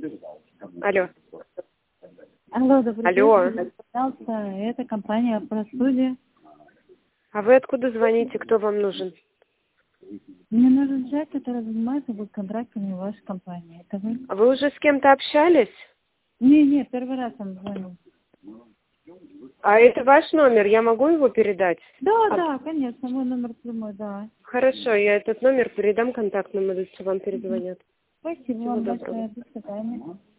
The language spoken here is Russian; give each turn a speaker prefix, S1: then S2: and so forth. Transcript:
S1: Алло.
S2: Алло, добрый
S1: Алло.
S2: вечер. Пожалуйста, это компания «Простудия».
S1: А вы откуда звоните? Кто вам нужен?
S2: Мне нужен человек, который занимается контрактами в вашей компании. Это вы?
S1: А вы уже с кем-то общались?
S2: Не, первый раз он звонил.
S1: А это ваш номер? Я могу его передать?
S2: Да, конечно, мой номер прямой, да.
S1: Хорошо, я этот номер передам контактному лицу, вам перезвонят.
S2: Спасибо
S1: Всего
S2: вам
S1: доброго.
S2: большое. До свидания.